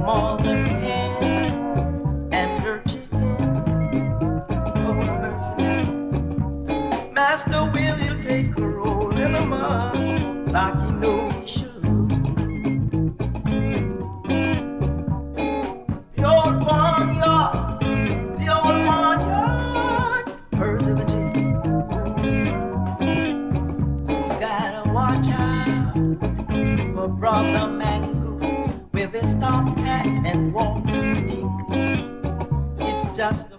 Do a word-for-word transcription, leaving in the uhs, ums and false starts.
mother hen and her chicken. Oh, mercy. Master Will, he'll take a roll in the mud like he know he should. The old barnyard, the old barnyard, Percy the chicken. Who's gotta watch out for Brother Mangoose with his top hat and walking stick. It's just a